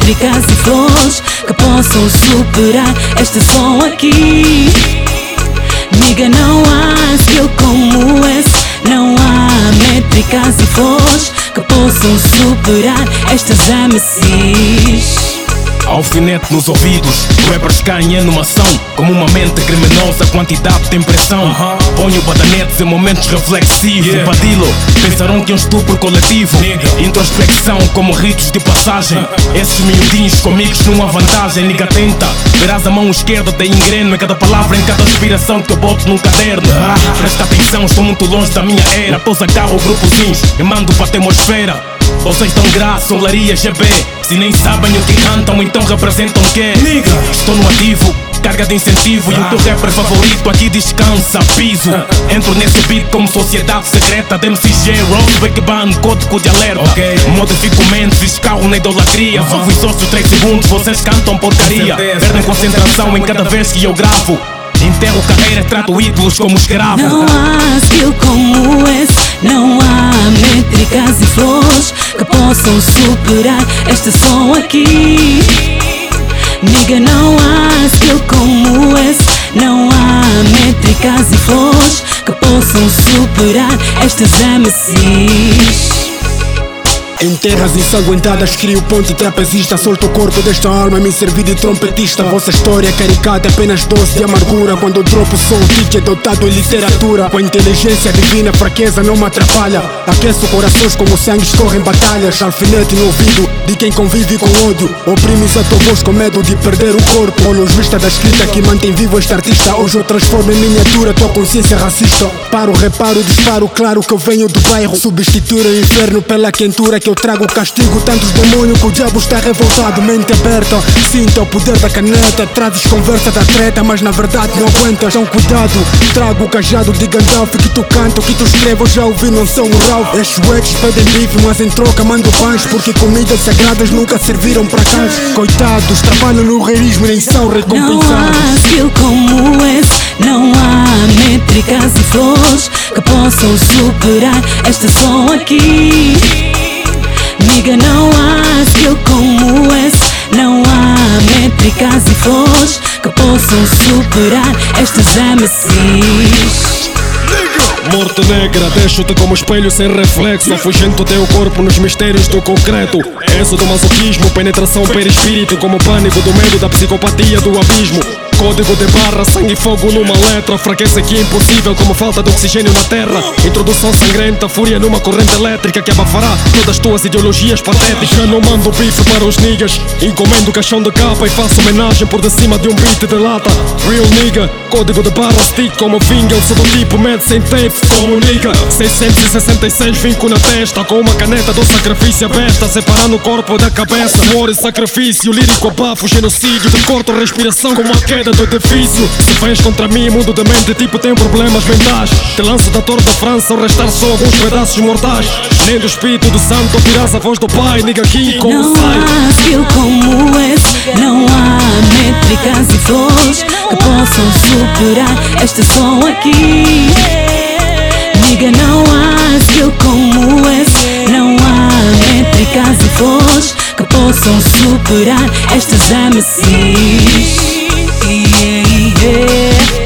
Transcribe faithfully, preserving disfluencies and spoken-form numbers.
métricas e flores que possam superar este som aqui. Nigga, não há skill como esse. Não há métricas e flores que possam superar estas M Cs. Alfinete nos ouvidos, rappers caem em uma ação como uma mente criminosa, quantidade de impressão. uh-huh. Ponho badanetes em momentos reflexivos. yeah. Badilo, pensarão que é um estupro coletivo. Nigga. Introspecção como ritos de passagem. uh-huh. Esses miudinhos comigo numa vantagem. Nigga, tenta, verás a mão esquerda da engreno em cada palavra, em cada inspiração que eu boto num caderno. uh-huh. Presta atenção, estou muito longe da minha era. Pôs agarro grupozinhos e mando pra atmosfera. Vocês dão graça, olaria, G B. Se nem sabem o que cantam, então representam o quê? Nigga. Estou no ativo, carga de incentivo. E o teu rapper favorito aqui descansa, piso. Entro nesse beat como sociedade secreta de M C G, Rock, Big Band, código de alerta. okay. Modifico mentes, escarro na idolatria. uh-huh. Só fui sócio três segundos, vocês cantam porcaria. Perdem concentração em cada vez que eu gravo. Enterro carreiras, trato ídolos como escravos. Não há skill como esse. Não há métricas e flores que possam superar este som aqui. Nigga, não há skill como esse. Não há métricas e flores que possam superar estas M Cs. Em terras ensanguentadas crio ponte trapezista. Solto o corpo desta alma, me servi de trompetista. Vossa história é caricata, apenas doce de amargura. Quando eu dropo sou um D J dotado em literatura. Com a inteligência divina, fraqueza não me atrapalha. Aqueço corações como sangue escorre em batalhas. Alfinete no ouvido de quem convive com ódio. Oprimes a tua voz com medo de perder o corpo. Olhos vista da escrita que mantém vivo este artista. Hoje eu transformo em miniatura tua consciência racista. Paro, reparo, disparo, claro que eu venho do bairro. Substituir o inferno pela quentura que eu trago. Castigo tantos demônios que o diabo está revoltado. Mente aberta, sinta o poder da caneta. Trazes conversa da treta, mas na verdade não aguentas. Então cuidado, trago o cajado de Gandalf. Que tu canta, o que tu escreve eu já ouvi, não são o Ralph. Estes webs pedem bife, mas em troca mando pães. Porque comidas sagradas nunca serviram para cães. Coitados, trabalham no realismo e nem são recompensados. Não há skill como esse. Não há métricas e flores que possam superar este som aqui. Nigga, não há skill como esse. Não há métricas e flores que possam superar estas M Cs. Morte negra, deixo-te como espelho sem reflexo. Afugento teu corpo nos mistérios do concreto. Êxodo do masoquismo, penetração perispírito. Como pânico do medo da psicopatia do abismo. Código de barra, sangue e fogo numa letra. Fraqueza que é impossível como falta de oxigênio na terra. Introdução sangrenta, fúria numa corrente elétrica que abafará todas as tuas ideologias patéticas. Já não mando bife para os niggas. Encomendo caixão de capa e faço homenagem por de cima de um beat de lata. Real nigga, código de barra, stick como finger. Eu sou do tipo med sem tape como nigga. Seiscentos e sessenta e seis vinco na testa. Com uma caneta do sacrifício aberta, separando o corpo da cabeça. Suor e sacrifício, lírico abafo, genocídio. Te corto a respiração como a queda do edifício. Se vens contra mim, mundo de mente, tipo tem problemas mentais. Te lanço da Torre da França, ao restar só alguns pedaços mortais. Nem do Espírito do Santo ouvirás a voz do Pai. Nigga aqui como não sai. Não há skill como esse. Não há métricas e flores que possam superar este som aqui. Nigga, não há skill como esse. Não há métricas e flores que possam superar estas M Cs. Yeah, yeah.